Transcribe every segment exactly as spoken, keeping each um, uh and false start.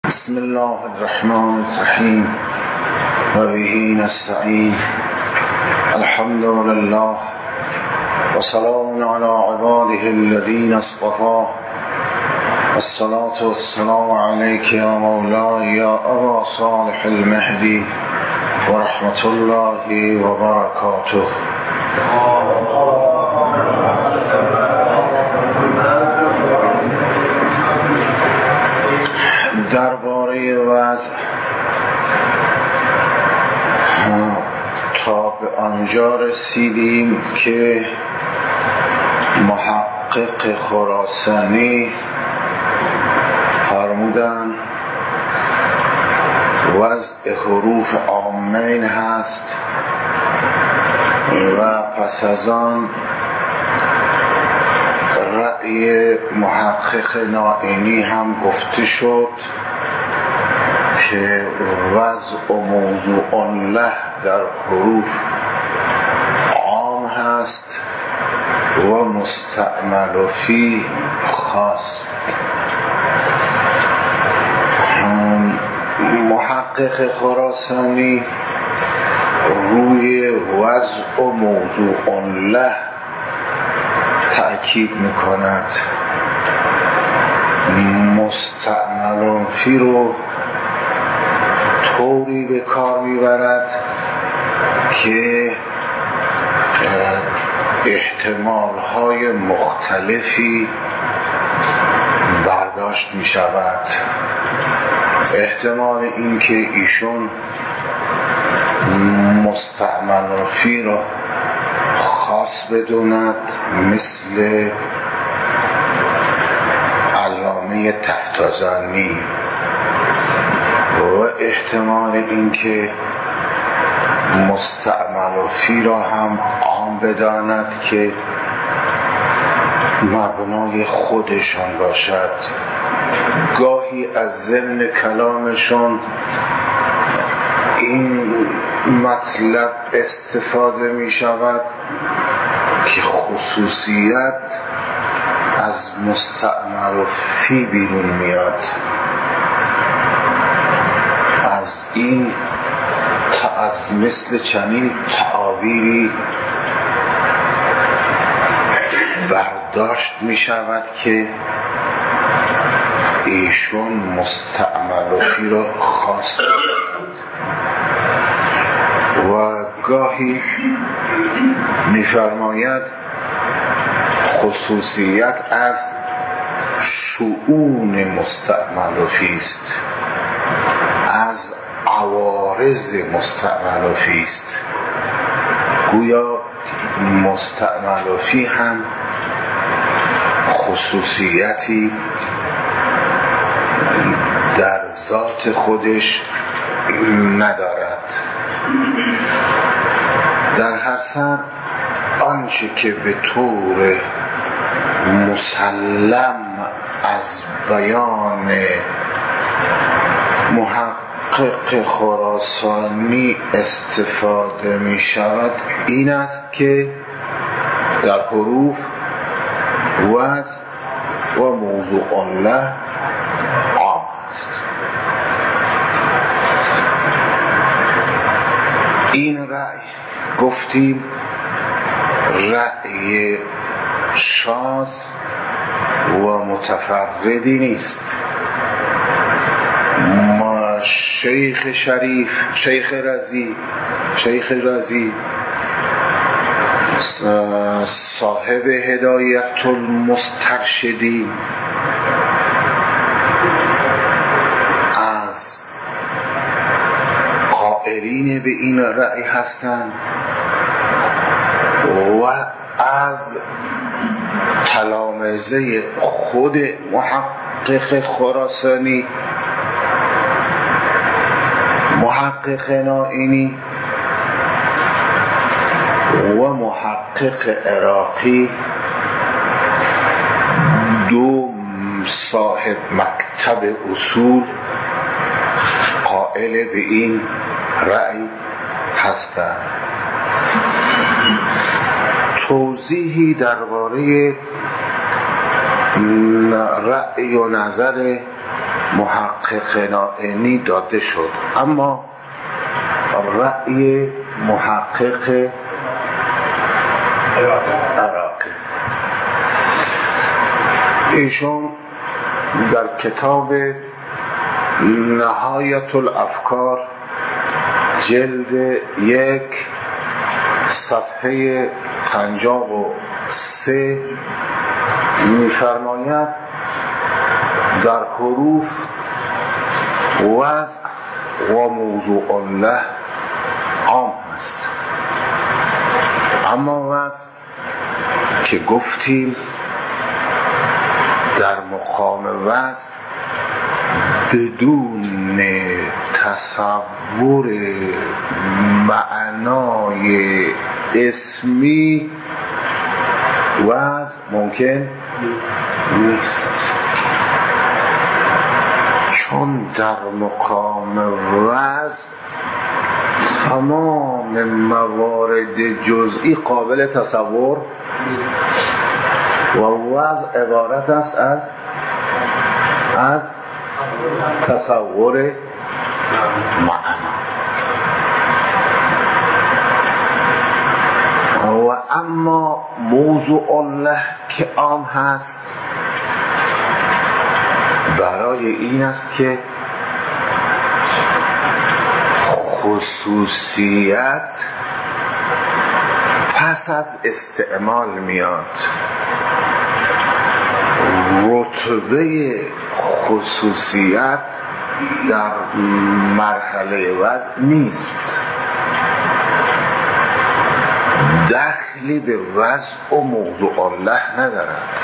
بسم الله الرحمن الرحیم و به نستعین. الحمد لله و سلام علی عباده الذین اصطفى. الصلاة والسلام علیک یا مولاي یا ابا صالح المهدی و رحمت الله و برکاته. درباره وضع تا به آنجا رسیدیم که محقق خراسانی فرمودند وضع حروف عامین هست و پس از آن رأی محقق نائینی هم گفته شد که وضع و موضوع له در حروف عام هست و مستعمل فی خاص. محقق خراسانی روی وضع و موضوع له تأکید میکند، مستعمل فی رو طوری به کار میبرد که احتمال های مختلفی برداشت می شود. احتمال این که ایشون مستعمل فی رو خاص بدوند مثل علامه تفتازانی و احتمال این که مستعمل فی را هم عام بداند که مبنای خودشان باشد. گاهی از ضمن کلامشون این مطلب استفاده می شود که خصوصیت از مستعمل فی بیرون میاد. از این از مثل چنین تعابیری برداشت می شود که ایشون مستعمل فی را خاص بداند و گاهی می فرماید خصوصیت از شؤون مستعمل فی است، از عوارض مستعمل فی است. گویا مستعمل فی هم خصوصیتی در ذات خودش ندارد. در هر سر آنچه که به طور مسلم از بیان محقق خراسانی استفاده می شود این است که در حروف وضع و موضوع له عام است. این رأی گفتیم رأی شاذ و متفردی نیست. ما شیخ شریف شیخ رضی شیخ رضی صاحب هدایت المسترشدین از قائلین به این رأی هستند و از تلامذه خود محقق خراسانی، محقق نائینی و محقق عراقی، دو صاحب مکتب اصول قائل به این رأی هستند. توضیحی درباره رأی و نظر محقق نائینی داده شد، اما رأی محقق عراقی ایشون در کتاب نهایت الافکار جلد یک صفحه پنجاه و سه می‌فرماید در حروف وضع و موضوع الله عام است، اما وضع که گفتیم در مقام وضع بدون تصور معنای اسمی وضع ممکن نیست، چون در مقام وضع تمام موارد جزئی قابل تصور و وضع عبارت است از از تصور معنا. و اما موضوع الله که عام هست برای این است که خصوصیت پس از استعمال میاد، رتبه خصوصیت در مرحله وضع نیست، دخلی به وضع و موضوع الله ندارد.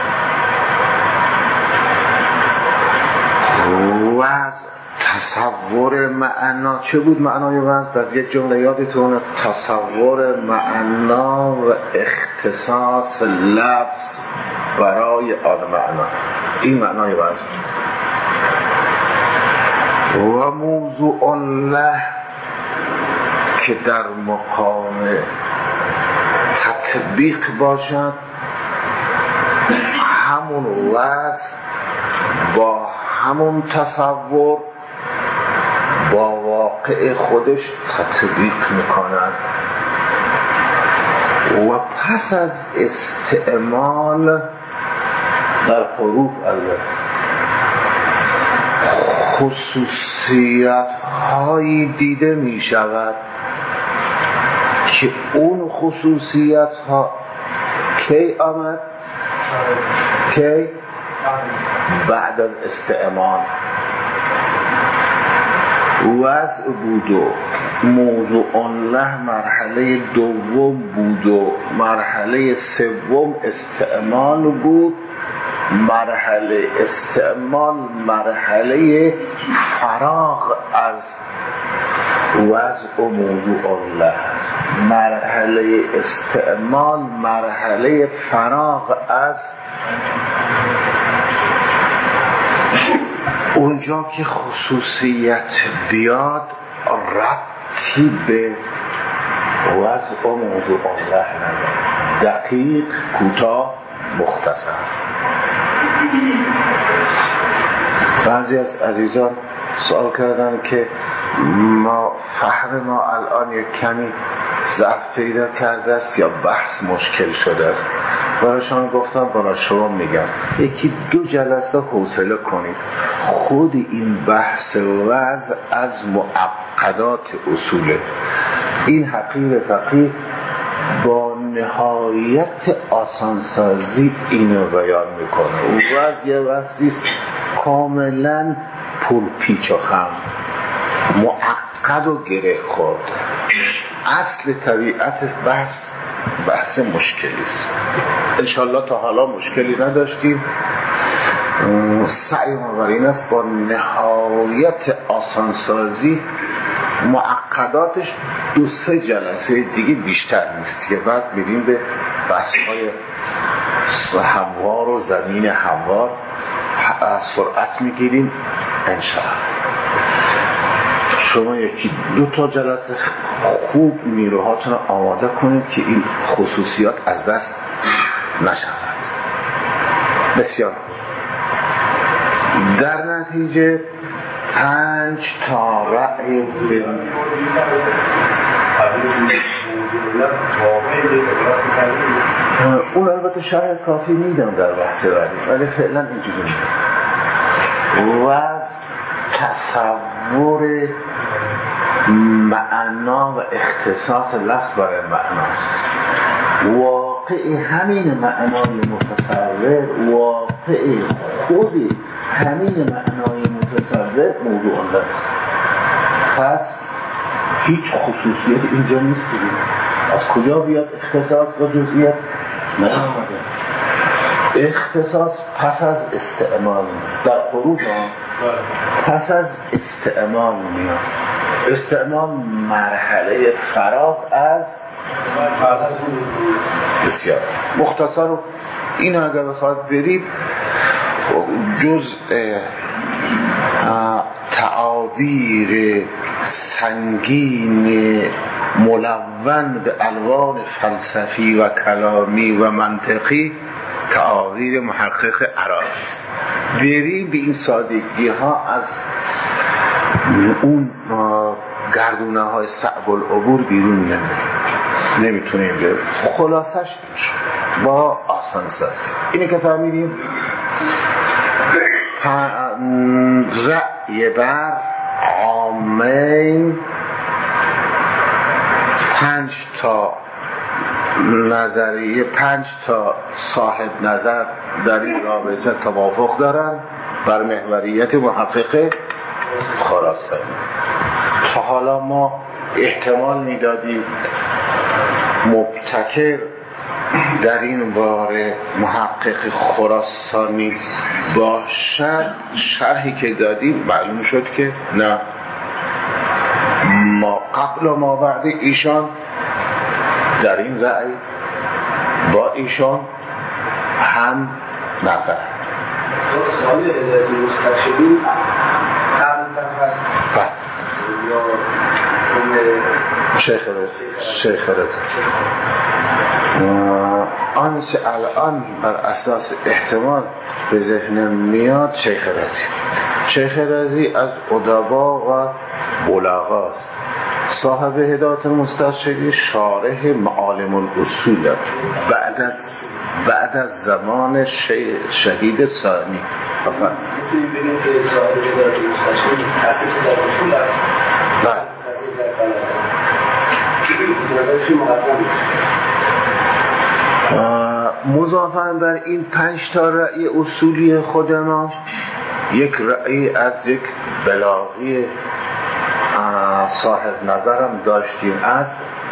وضع تصور معنا چه بود؟ معنای وضع در یک جمله یادتونه، تصور معنا و اختصاص لفظ برای آن معنا، این معنای وضع بود. و موضوع الله که در مقام تطبیق باشد، همون وضع با همون تصور با واقع خودش تطبیق میکند و پس از استعمال در حروف البته خصوصیت هایی دیده می شود که اون خصوصیت ها کی آمد؟ کی؟ بعد از استعمال وضع بود و موضوع الله مرحله دوم بود و مرحله سوم استعمال بود. مرحله استعمال مرحله فراغ از وضع و موضوع الله است. مرحله استعمال مرحله فراغ از اونجا که خصوصیت بیاد ربطی به وضع و موضوع الله نداره. دقیق، کوتاه، مختصر. بعضی از عزیزان سوال کردن که ما فهم ما الان یک کمی ضعف پیدا کرده است یا بحث مشکل شده است. برای شما گفتم، برای شما میگم یکی دو جلسه حوصله کنید. خود این بحث وضع از معقدات اصوله. این حقیر فقیه با نهایت آسانسازی اینو بیان میکنه. اون وضع یه وضعی است کاملا پرپیچ و خم، معقد و گره خورده. اصل طبیعت بحث بحث مشکلی است. انشالله تا حالا مشکلی نداشتیم. سعی ما بر این است با نهایت آسانسازی معقداتش دو سه جلسه دیگه بیشتر نیست که بعد میریم به بحث‌های هموار و زمین هموار سرعت میگیریم انشاءالله. شما یکی دو تا جلسه خوب نیروهاتون آماده کنید که این خصوصیات از دست نشود. بسیار در نتیجه پنج تا رأی به اون البته شرح کافی میدم در بحث بعدی، ولی فعلا اینجوری میدم. و از تصور معنا و اختصاص لفظ برای معناست. واقعی همین معنای متصور، واقعی خودی همین معنای متصور موضوع است. پس هیچ خصوصیت اینجا نیست دیگه. از کجا بیاد اختصاص و جزئیت؟ نه اختصاص پس از استعمال در حروف پس از استعمال میاد. استعمال مرحله فراغ از بسیار مختصر. و این اگر بخواد برید جزء تعابیر سنگین ملون به الوان فلسفی و کلامی و منطقی تعابیر محقق عراقی است. بریم به این سادگی ها از اون گردونه های صعب العبور بیرون نمیدیم، نمیتونیم بریم. خلاصش با آسان سازی اینه که فهمیدیم رأی بر عامین، پنج تا نظریه، پنج تا صاحب نظر در این رابطه توافق دارن بر محوریت محقق خراسانی. تا حالا ما احتمال میدادیم مبتکر در این باره محقق خراسانی باشد. شرحی که دادیم معلوم شد که نه، ما قبل و ما بعد ایشان در این رأی با ایشان هم نظر. سوال هدایت مسترشدین قبل هست یا شیخ رضا شیخ رضا آنچه الان بر اساس احتمال به ذهن میاد شیخ رضی شیخ رضی از ادبا و بلغا است. صاحب هدایت المسترشدین شارح معالم الاصول بعد از بعد از زمان شهید ثانی. بفرمایید. میتونیم بگیم که صاحب هدایت المسترشدین تأسیس در اصول است. بله. تأسیس در بلاغه. از نظرش مقدم میشه. مضافاً بر این پنج تا رأی اصولی خود ما یک رأی از یک بلاغی صاحب نظرم داشتیم از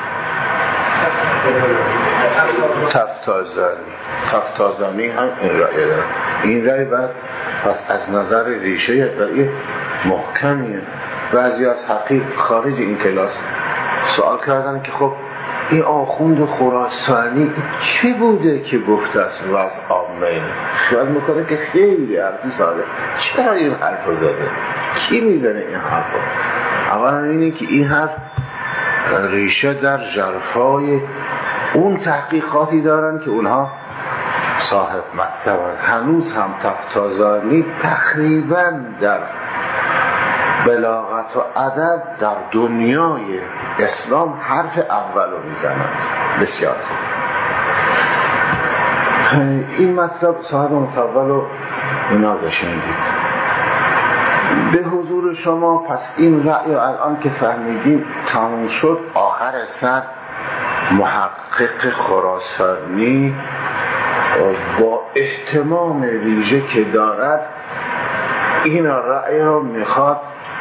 تفتازانی. تفتازانی هم این رأی دارم. این رأی بعد پس از نظر ریشه یک رأی محکمیه. بعضی از حقیق خارج این کلاس سوال کردن که خب این آخوند خراسانی چه بوده که گفته است وضع عامه؟ خیال میکنه که خیلی حرفی ساده. چرا این حرف رو زده؟ کی میزنه این حرف رو؟ اولا اینه که این حرف ریشه در ژرفای اون تحقیقاتی دارن که اونها صاحب مکتبن. هنوز هم تفتازانی تقریبا در بلاغت و ادب در دنیای اسلام حرف اول رو میزنند. بسیار این مطلب صاحب متول رو اینا بشنیدید. به حضور شما پس این رأی الان که فهمیدیم تموم شد. آخر سر محقق خراسانی با اهتمام ویژه که دارد این رأی رو میخواد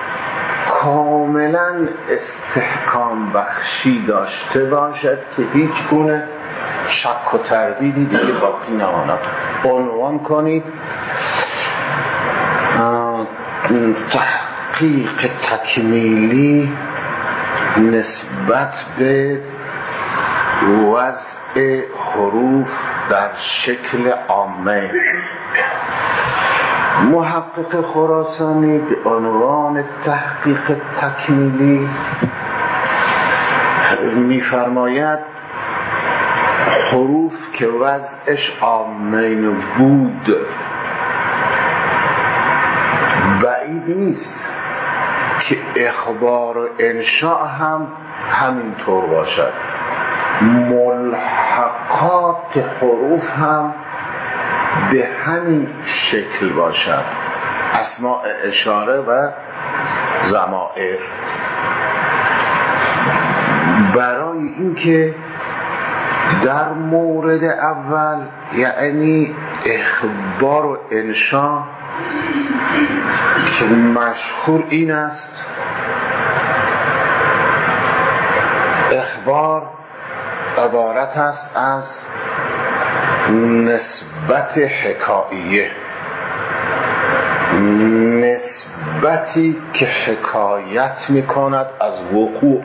کاملا استحکام بخشی داشته باشد که هیچ گونه شک و تردیدی دیگه باقی نماند. عنوان کنید تحقیق تکمیلی نسبت به وضع حروف در شکل عامه. محقق خراسانی به عنوان تحقیق تکمیلی می‌فرماید حروف که وضعش عامین بود بعید نیست که اخبار و انشاء هم همینطور باشد، ملحقات حروف هم به همین شکل باشد، اسماء اشاره و ضمائر. برای اینکه در مورد اول یعنی اخبار و انشاء که مشهور این است اخبار عبارت است از نسبت حکاییه، نسبتی که حکایت می کند از وقوع.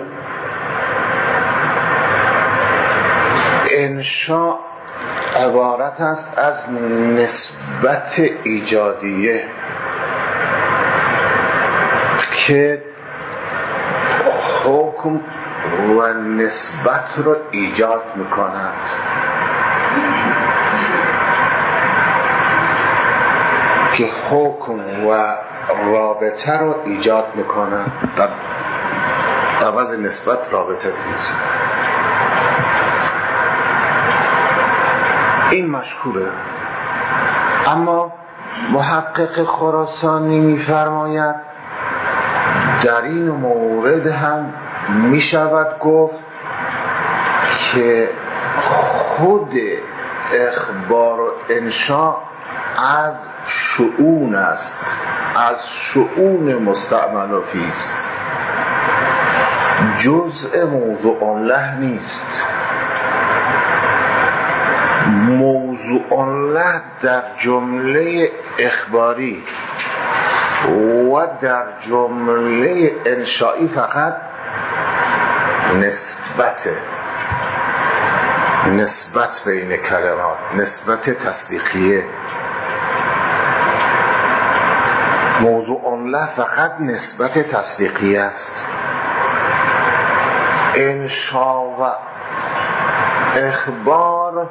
انشاء عبارت است از نسبت ایجادیه که حکم و نسبت رو ایجاد می کند. که حکم و رابطه رو ایجاد می کند، در عوض نسبت رابطه بود. این مشهوره. اما محقق خراسانی می فرماید در این مورد هم می شود گفت که خود اخبار و انشاء از شؤون است، از شؤون مستعمل فیه است، جزء موضوع له نیست. موضوع له در جمله اخباری و در جمله انشایی فقط نسبت نسبت بین کلمات، نسبت تصدیقیه. موضوع له فقط نسبت تصدیقیه است. انشا و اخبار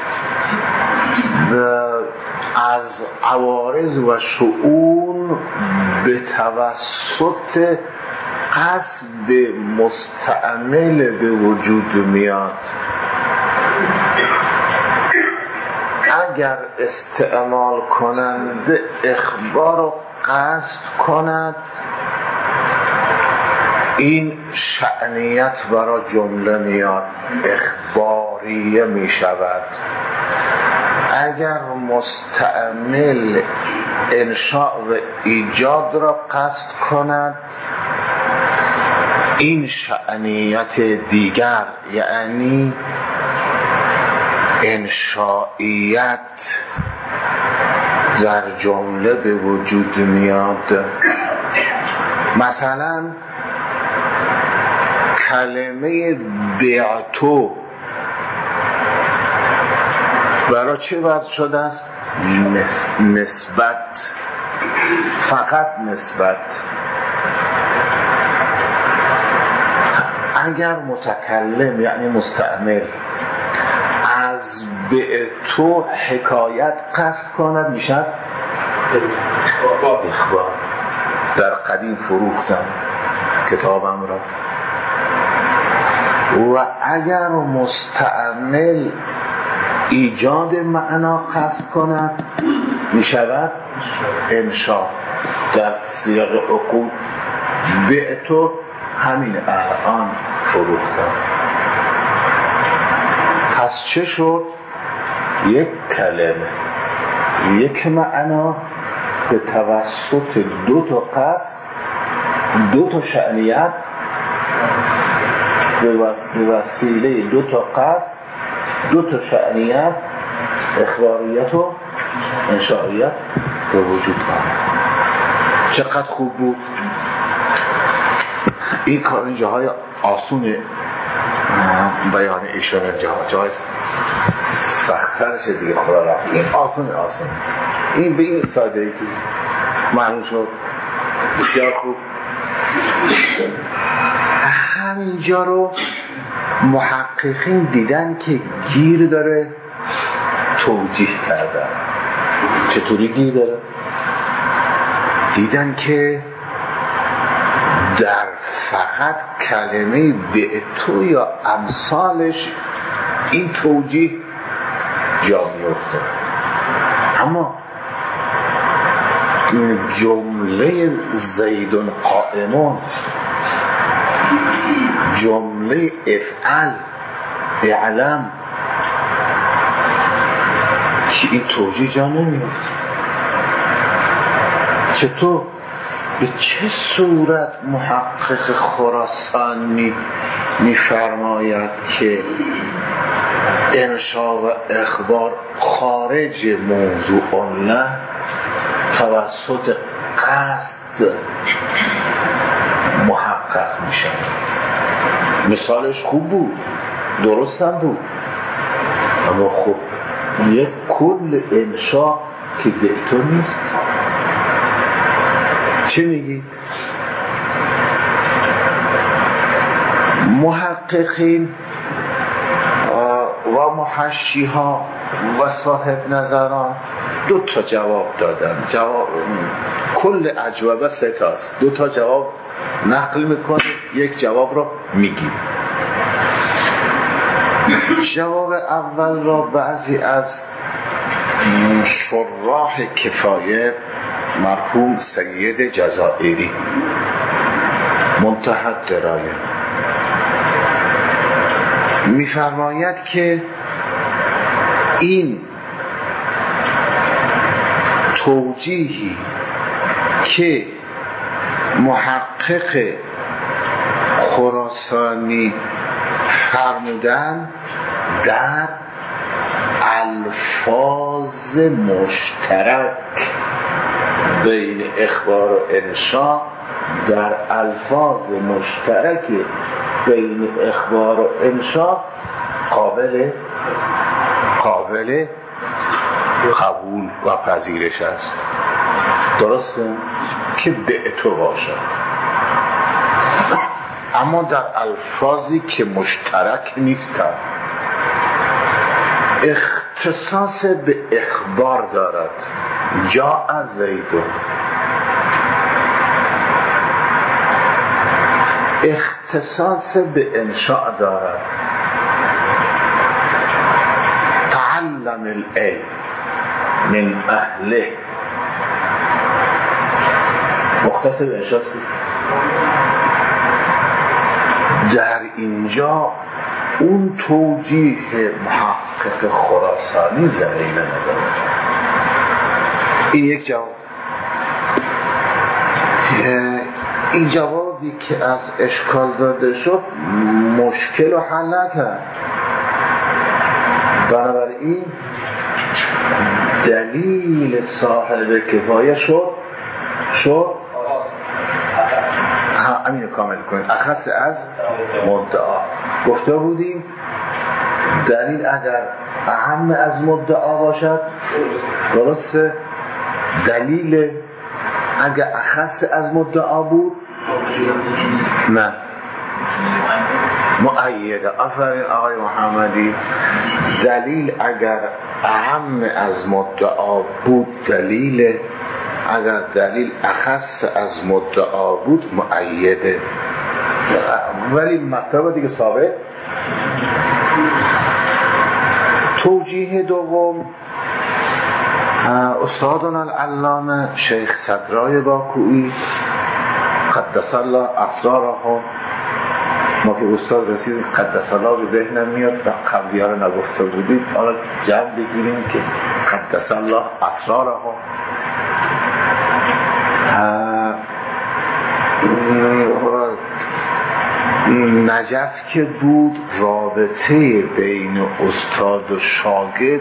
از عوارض و شؤون به توسط قصد مستعمل به وجود میاد. اگر استعمال کننده اخبار رو قصد کند، این شأنیت برای جمله میاد، اخباریه می شود. اگر مستعمل انشاء و ایجاد را قصد کند، این شأنیت دیگر یعنی انشائیت در جمله به وجود میاد. مثلا کلمه بعتو برای چه وضع شده است؟ نسبت، فقط نسبت. اگر متکلم یعنی مستعمل از بعتو حکایت قصد کند میشد اخبار. در قدیم فروختم کتابم را. و اگر مستعمل ایجاد معنا قصد کند میشود انشاء. در سیاق عقود بعتو همین الان فروختم. پس چه شد؟ یک کلمه، یک معنا به توسط دو تا قصد، دو تا شأنیت، به وسیله دو تا قصد، دو تا شأنیت، اخباریت و انشائیت به وجود آمد. چقدر خوب بود. این کار این جاهای آسون بیان ایشون، جاهای سخت‌ترشه دیگه. خدا رحم. این آسون آسون این به این سادگی معلوم شد. بسیار خوب. همینجا رو محققین دیدن که گیر داره، توجیه کردن. چطوری گیر داره؟ دیدن که در فقط کلمه به تو یا امثالش این توجیه جا میفته، اما جمله زیدون قائمون، جمله افعل اعلم که این توجیه جا نمیفته. چطور به چه صورت محقق خراسانی میفرماید که انشا و اخبار خارج موضوع نه توسط قصد محقق میشه؟ مثالش خوب بود، درست هم بود، اما خب یک کل انشا که دیتو نیست. چه میگید؟ محققین و محشی ها و صاحب نظران دو تا جواب دادن. جواب کل اجوبه سه تاست، دو تا جواب نقل میکنیم، یک جواب رو میگیم. جواب اول را بعضی از شراح کفایه مرحوم سید جزائری منتهی درایه میفرماید که این توجیهی که محقق خراسانی فرمودن در الفاظ مشترک بین اخبار و انشا، در الفاظ مشترک بین اخبار و انشا قابل قابل قبول و پذیرش است. درسته که به تو باشد، اما در الفاظی که مشترک نیستند اختصاص به اخبار دارد. جاء زیدون، اختصاص به انشاء دارد. تعلم العلم من اهله، مختص به انشاء است. در اینجا اون توجیه محقق خراسانی ذریعه ندارد. این یک جواب. این جوابی که از اشکال داده شد مشکل رو حل نکرد، بنابراین دلیل صاحب کفایه شد شد همین رو کامل کنید. اخص از مدعا گفته بودیم دلیل اگر اهم از مدعا باشد درسته، دلیل اگر اخص از مدعا بود نه مؤیده. آفرین آقای محمدی، دلیل اگر اهم از مدعا بود دلیل، اگر دلیل اخص از مدعا بود مؤیده، ولی مطلب دیگه ثابت. توجیه دوم استادنا العلامه شیخ صدرای باکویی قدس الله اسرارهم، ما که استاد رسید قدس الله به ذهنم میاد و قبلی ها رو نگفته بودید، حالا جمع بگیریم که قدس الله اسرارهم. نجف که بود رابطه بین استاد و شاگرد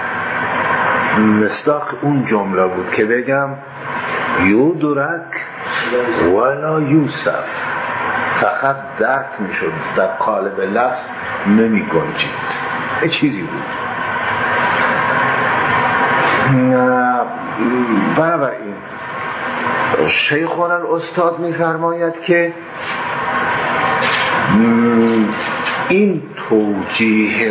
مصداق اون جمله بود که بگم یودرک ولا یوسف، فقط درک میشد در قالب لفظ نمی گنجید. این چیزی بود. بنابراین شیخون الاستاد میفرماید که این توجیه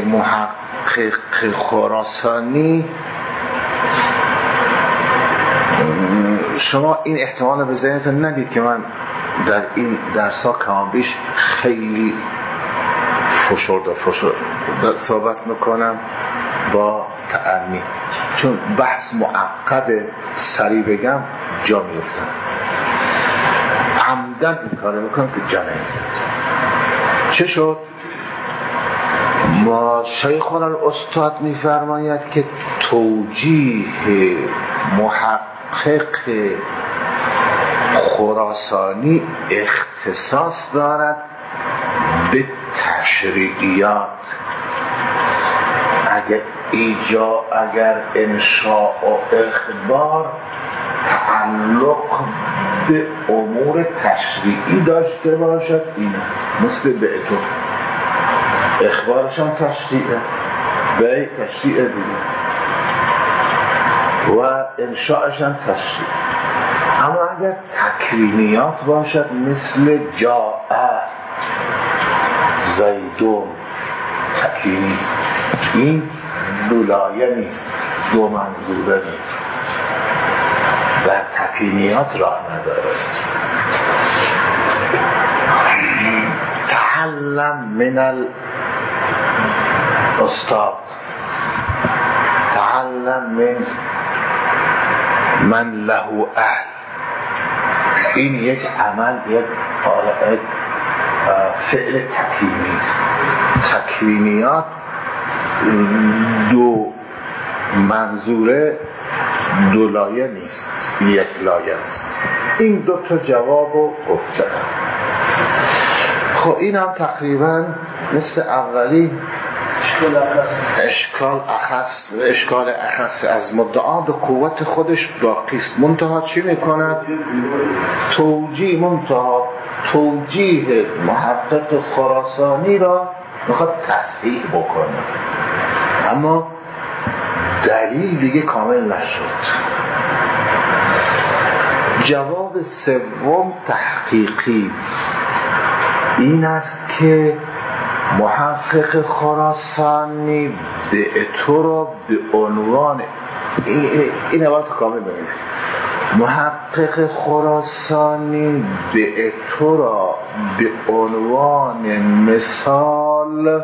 محقق خراسانی شما این احتمال به ذهنتون ندید که من در این درس ها کم بیش خیلی فشرده فشرده صحبت میکنم با تأنی، چون بحث معقد سریع بگم جا میفتم، عمدن این کار میکنم که جا نیفتد. چه شد؟ ما شیخنا الاستاد میفرماید که توجیه محقق خراسانی اختصاص دارد به تشریعیات. اگر ایجا اگر انشاء و اخبار تعلق به امور تشریعی داشته باشد، اینه مثل بعتو اخبارشان تشریعه، به تشریعه دیگه و انشاءشان تشریعه. اما اگر تکرینیات باشد مثل جاء زیدون تکرینیست، این دولایه نیست، دو منظوره نیست، در تکرینیات راه ندارد. تعلم من الاستاد، تعلم من من له اهل. این یک عمل، یک فعل تکوینی است. تکوینیات دو منظوره، دو لایه نیست، یک لایه است. این دو تا جوابو گفته. خب این هم تقریبا مثل اولی اشکال اخص و اشکال اخص از مدعا به قوت خودش باقی است. منتها چی میکند؟ توجیه منتها توجیه محقق خراسانی را میخواد تصحیح بکنه، اما دلیل دیگه کامل نشد. جواب سوم تحقیقی این است که محقق خراسانی به تو را به عنوان این, این عبارت کامل بگید، محقق خراسانی به تو را به عنوان مثال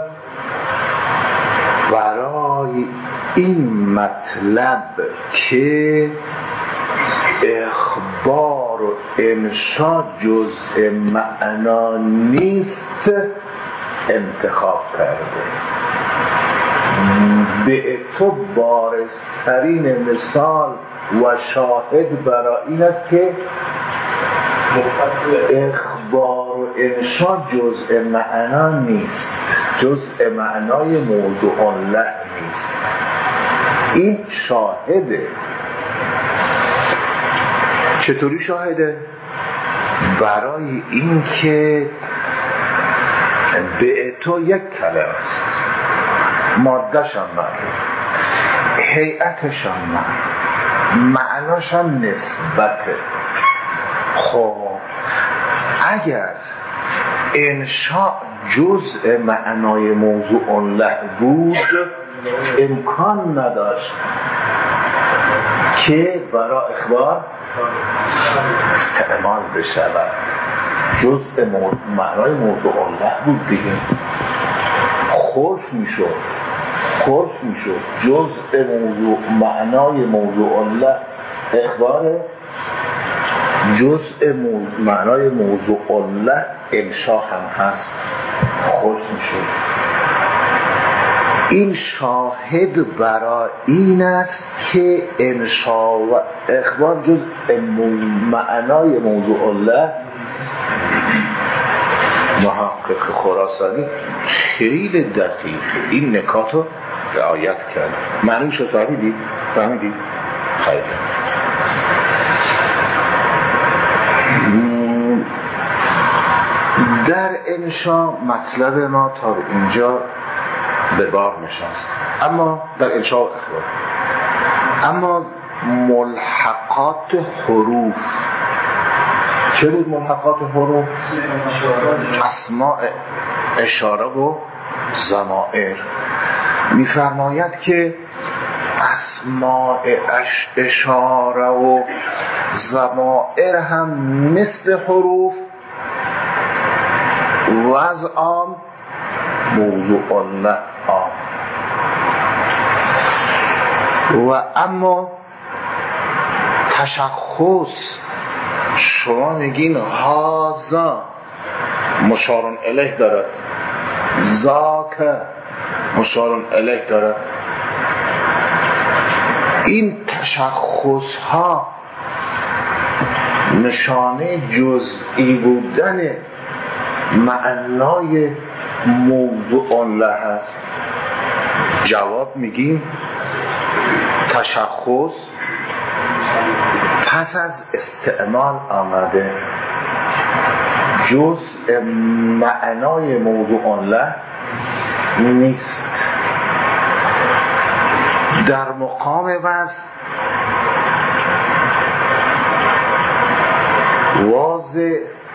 برای این مطلب که اخبار و انشا جزء معنا نیست انتخاب کرده. به تو بارزترین مثال و شاهد برای این است که اخبار و انشا جزء معنا نیست، جزء معنای موضوع له نیست. این شاهده. چطوری شاهده؟ برای این که به تو یک کلمه است، مادهشان معلوم، هیئتشان معلوم، معناشان نسبته. خب اگر انشاء جزء معنای موضوع له بود امکان نداشت که برای اخبار استعمال بشود. جزء معنای موضوع له بود دیگه، خرف میشد خرف میشد جزء موضوع معنای موضوع له اخبار، جزء موضوع معنای موضوع له انشا هم هست، خرف میشد. این شاهد برای این است که انشا و اخبار جزء معنای موضوع له. محقق خراسانی خیلی دقیق این نکات رو رعایت کرد. معنیش رو فهمیدی؟ فهمیدی؟ خیلی. در انشا مطلب ما تا به اینجا به بار نشست، اما در انشا و اخبار. اما ملحقات حروف چه بود؟ ملحقات حروف اسماء اشاره و ضمائر. میفرماید که اسماء اشاره و ضمائر هم مثل حروف وضع عام، موضوع الله عام. و اما تشخص شما میگین هازا مشارون الیه دارد، ذاک مشارون الیه دارد. این تشخص ها نشانه جزئی بودن معنای موضوع الله هست. جواب میگیم تشخص پس از استعمال آمده، جزء معنای موضوع الله نیست. در مقام وضع واضح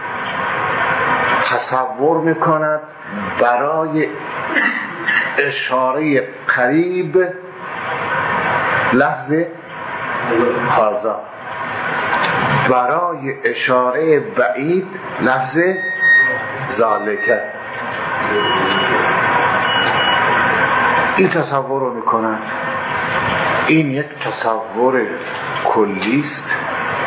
تصور میکند برای اشاره قریب لفظ هازا، برای اشاره بعید لفظ ذالکه. این تصور رو میکند. این یک تصور کلیست،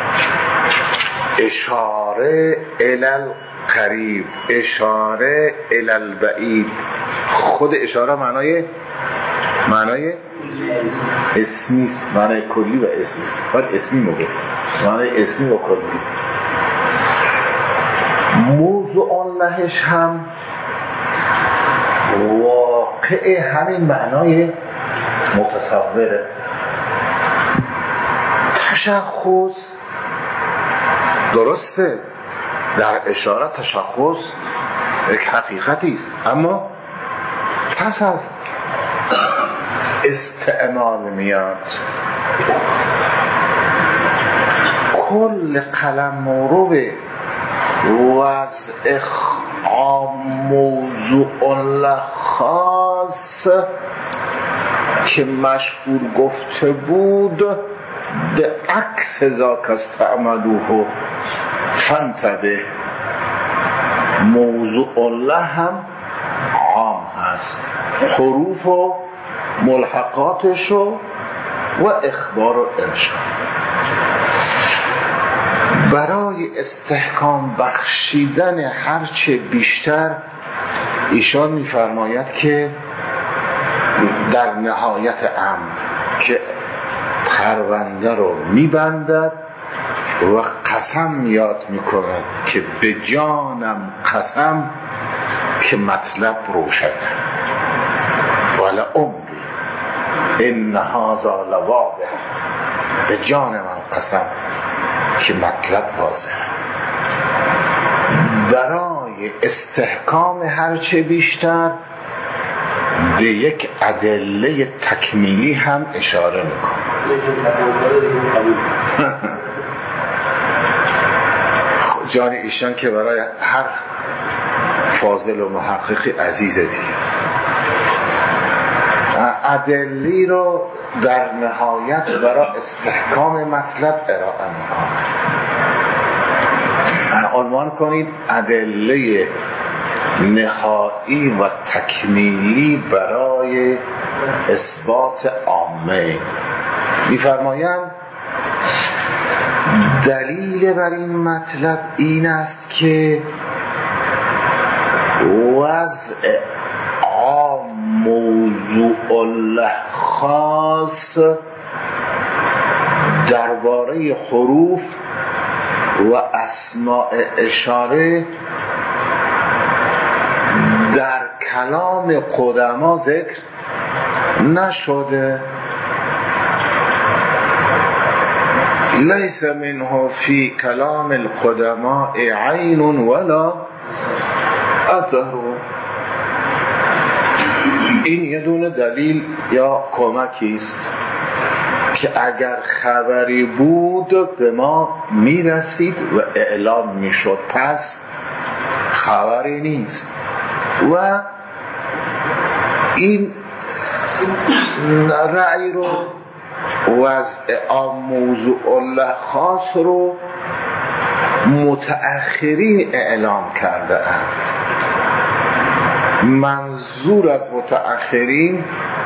اشاره الال قریب، اشاره الال بعید. خود اشاره معنای معنای اسمی است، معنای کلی و اسمی است. باید اسمی مگفت، معنای اسمی و کلی است. موضوع اللهش هم واقع همین معنای متصوره. تشخص درسته، در اشاره تشخص یک حقیقتی است، اما پس از استعمال میاد. کل قلم مورو وضع عام موضوع الله خاص که مشهور گفته بود به عکس ذاک استعملوه فانتبه، موضوع الله هم عام هست، حروف و ملحقاتش و اخبار و ارشاد. برای استحکام بخشیدن هرچه بیشتر ایشان می‌فرماید که در نهایت امر که پرونده رو می‌بندد و قسم یاد می‌کند که به جانم قسم که مطلب روشنه، ولا عمری ان هذا لواضح، به جان من قسم که مطلب واضح. برای استحکام هرچه بیشتر به یک ادله تکمیلی هم اشاره میکنه. جان ایشان که برای هر فاضل و محققی عزیزه دیگه. ادلی رو در نهایت برای استحکام مطلب ارائه میکنه. عنوان کنید ادله نهایی و تکمیلی برای اثبات عامه. میفرمایند دلیل بر این مطلب این است که وضع عام موضوع الله خاص درباره حروف و اسماء اشاره در کلام قدما ذکر نشده. لیس منه فی کلام القدماء عین ولا اثر. این یه دونه دلیل یا کمکی است که اگر خبری بود به ما میرسید و اعلام میشد، پس خبری نیست. و این رأی رو وضع عام موضوع له خاص رو متأخرین اعلام کرده اند. منظور از متأخرین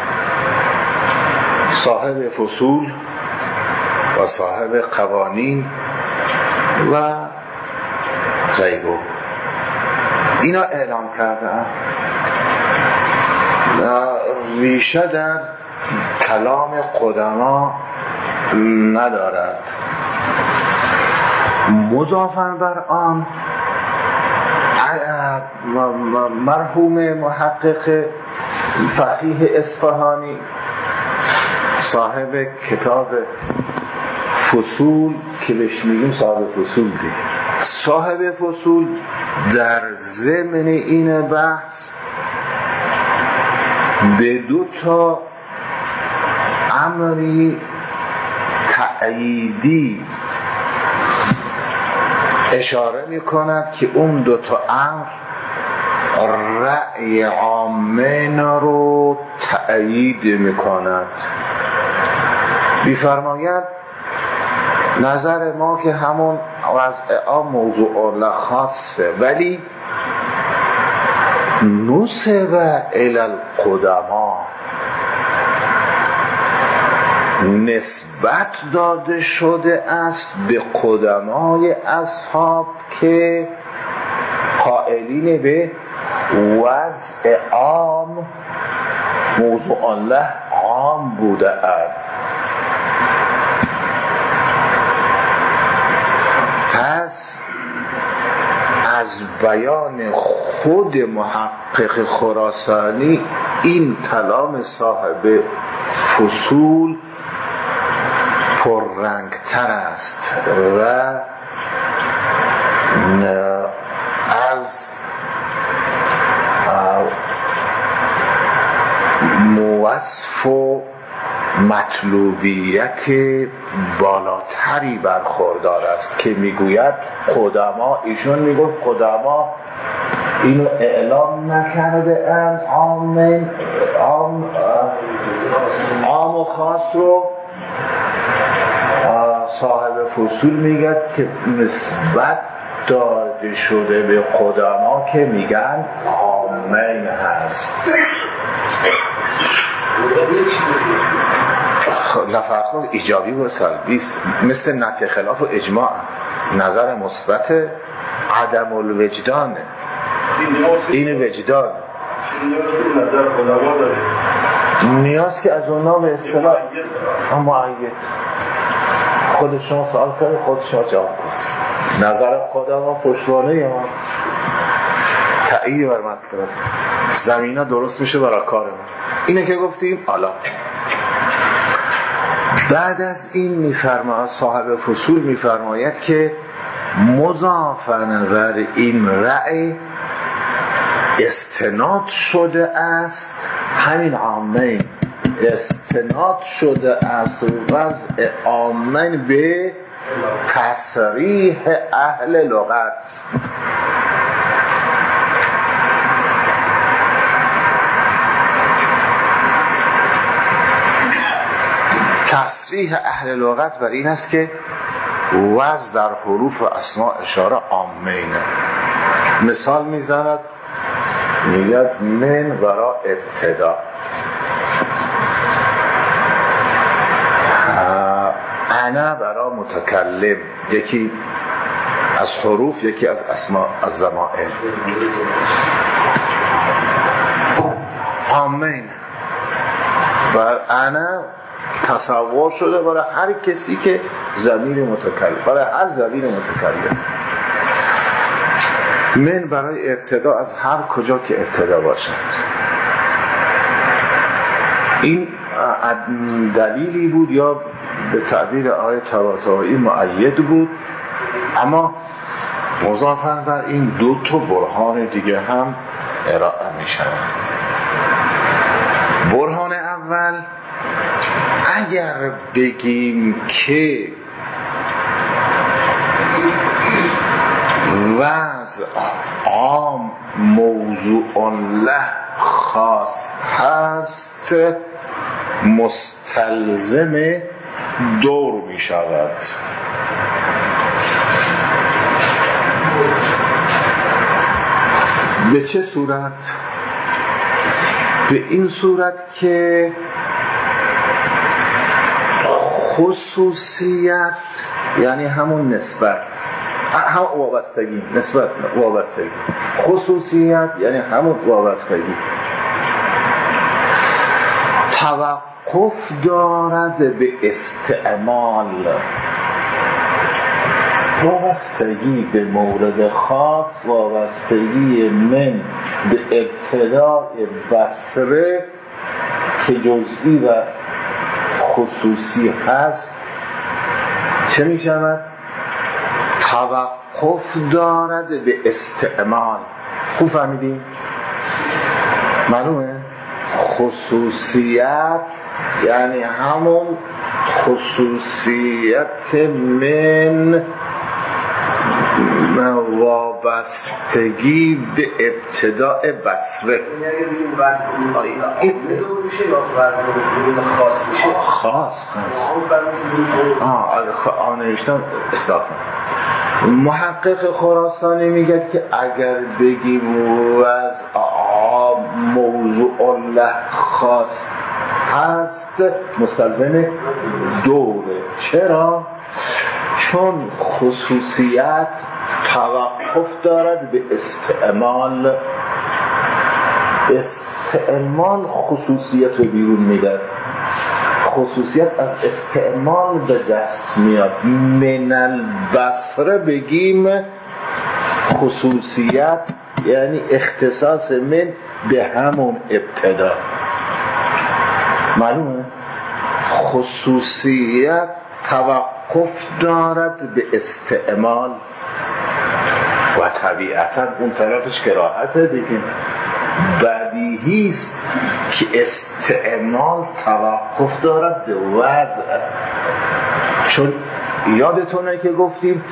صاحب فصول و صاحب قوانین و غیره اینا اعلام کرده اند. ریشه در کلام قدما ندارد. مضافاً بر آن مرحوم محقق فقیه اصفهانی صاحب کتاب فصول که بهش میگیم صاحب فصول دی صاحب فصول در ضمن این بحث به دو تا امری تأییدی اشاره می کند که اون دو تا امر رأی عامین رو تأیید می کند. بیفرماید نظر ما که همون وضع عام موضوع له خاصه، ولی نسب الی القدما نسبت داده شده است به قدمای اصحاب که قائلین به وضع عام موضوع له عام بوده اند. پس از بیان خود محقق خراسانی این کلام صاحب فصول پررنگتر است و از موصف و مطلوبیت بالاتری برخوردار است که میگوید قدما، ایشون میگوید قدما اینو اعلام نکرده اند عام عام عام و خاص رو. صاحب فصول میگه که نسبت داده شده به قدما که میگن عامین هست. نفرخون ایجابی و سلبی است، مثل نفی خلاف و اجماع. نظر مثبت عدم الوجدانه، این وجدان نیاز که از اونها به اصطلاح معید. خود شما سوال کرد، خود شما جواب گفت. نظر خدا ما پشتوانه ما تأیید بر مطلب زمینه درست میشه برای کار ما. اینه که گفتیم. حالا بعد از این میفرماید صاحب فصول میفرماید که مضافاً بر این رأی استناد شده است، همین عامین استناد شده است وضع عامین به تصریح اهل لغت. تصریح اهل لغت بر این است که وضع در حروف اسماء اشاره عامینه. مثال میزند، میگه من برای ابتدا، انا برای متکلم، یکی از حروف یکی از اسماء از ضمائر. عامین بر انا تصور شده برای هر کسی که ضمیر متکلم، برای هر ضمیر متکلم. من برای ابتدا از هر کجا که ابتدا باشد. این دلیلی بود یا به تعبیر آیه طباطبایی مؤید بود، اما مضافاً بر این دو تا برهان دیگه هم ارائه می شود. برهان اول، اگر بگیم که وضع عام موضوع له خاص هست، مستلزم دور می شود. به چه صورت؟ به این صورت که خصوصیت یعنی همون نسبت، هم وابستگی، نسبت وابستگی، خصوصیت یعنی همون وابستگی توقف دارد به استعمال. وابستگی به مورد خاص، وابستگی من به ابتداء بصره که جزئی و خصوصی هست چه می شود؟ توقف دارد به استعمال. خوب فهمیدیم؟ معلومه؟ خصوصیت یعنی همون خصوصیت من وابستگی به ابتداء بصره. این میشه یا خاص میشه؟ خاص خاص آه آه نوشتم اصلاح کنم. محقق خراسانی میگه که اگر بگیم وضع موضوع الله خاص هست مستلزم دوره. چرا؟ چون خصوصیت توقف دارد به استعمال. استعمال خصوصیت رو بیرون میداد. خصوصیت از استعمال به دست میاد. من البصره بگیم خصوصیت یعنی اختصاص من به همون ابتدا. معلومه؟ خصوصیت توقف دارد به استعمال و طبیعتا اون طرفش کراهته دیگه. بدیهی است که استعمال توقف دارد به وضع. چون یادتونه که گفتیم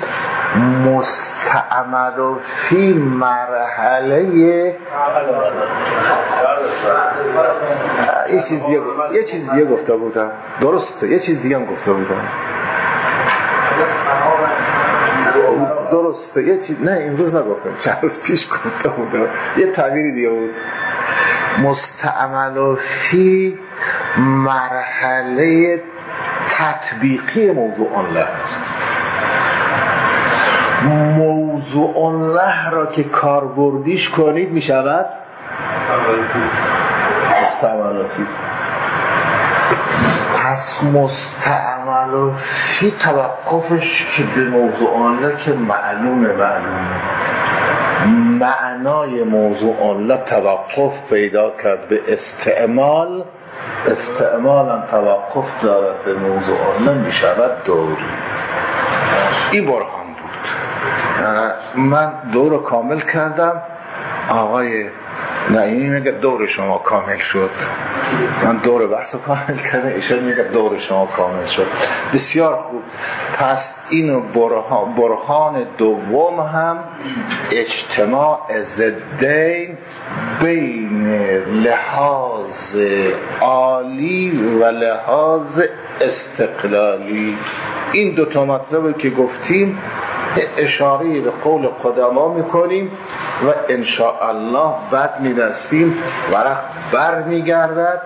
مستعمل فی مرحله یه چیز دیگه یه چیز دیگه گفته بودم. درسته یه چیز دیگه هم گفته بودم. درسته یه چیز نه امروز نگفتم، چند روز پیش گفته بودم. یه تعبیری دیگه بود. مستعمل فی مرحله تطبیقی موضوع الله است. موضوع الله را که کاربردیش کنید می شود مستعمل فی. پس مستعمل فی توقفش که به موضوع الله که معلومه معلومه معنای موضوع الله توقف پیدا کرد به استعمال. استعمال هم توقف دارد به موضوع الله می شود دوری. این برهان بود. من دور کامل کردم. آقای نعیمی میگه دور شما کامل شد. من دور بحث کامل کردم، ایشون میگه دور شما کامل شد. بسیار خوب. پس اینو برهان, برهان دوم هم اجتماع ضدین بین لحاظ عالی و لحاظ استقلالی. این دو تا مطلبی که گفتیم اشاره به قول قدما میکنیم و انشاءالله بعد میرسیم ورق بر میگردد.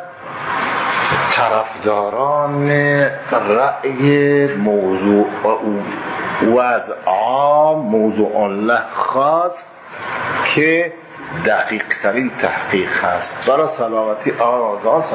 طرفداران رأی موضوع وضع عام موضوع الله خاص که دقیق ترین تحقیق هست برای سلامتی آزاد